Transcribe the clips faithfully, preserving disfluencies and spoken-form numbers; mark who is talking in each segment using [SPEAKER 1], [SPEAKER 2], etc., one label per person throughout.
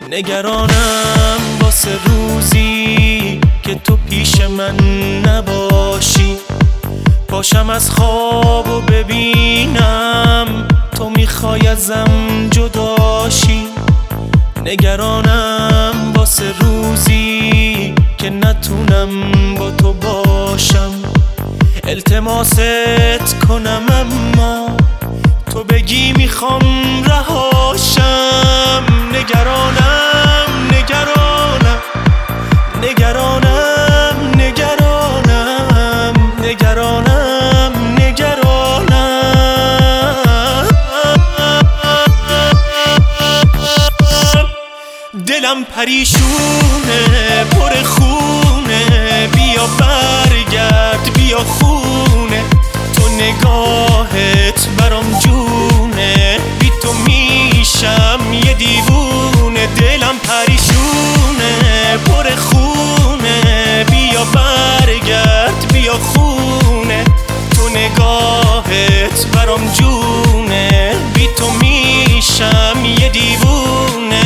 [SPEAKER 1] نگرانم واسه روزی که تو پیش من نباشی، پاشم از خواب و ببینم تو میخوای ازم جداشی. نگرانم واسه روزی که نتونم با تو باشم، التماست کنم اما تو بگی میخوام رهاشم. نگرانم نگرانم نگرانم نگرانم نگرانم نگرانم دلم پریشونه پر خونه، بیا برگرد بیا خونه، تو نگاهت برام جونه، بی تو میشم یه دیوونه. دلم پریشونه پر خونه، بیا برگرد بیا خونه، تو نگاهت برام جونه، بی تو میشم یه دیوونه.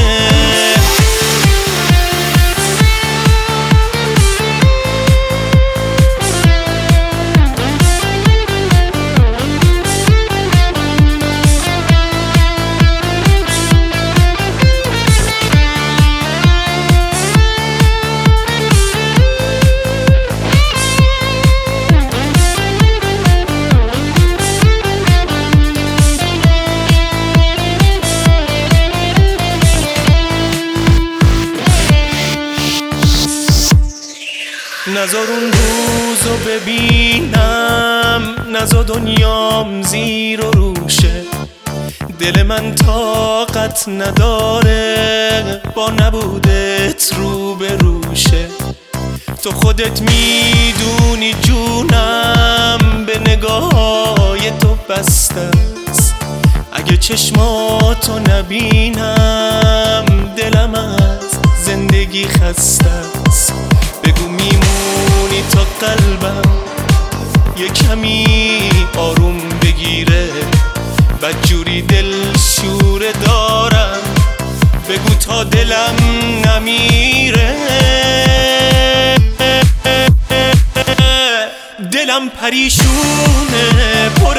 [SPEAKER 1] نزار اون روزو ببینم، نزار دنیام زیر و روشه، دل من طاقت نداره با نبودت رو به روشه. تو خودت میدونی جونم به نگاههای تو بسته است، اگه چشماتو نبینم دلم از زندگی خسته است. بگو میمونی تا قلبم یه کمی آروم بگیره، بدجوری دل شوره دارم، بگو تا دلم نمیره. دلم پریشونه پر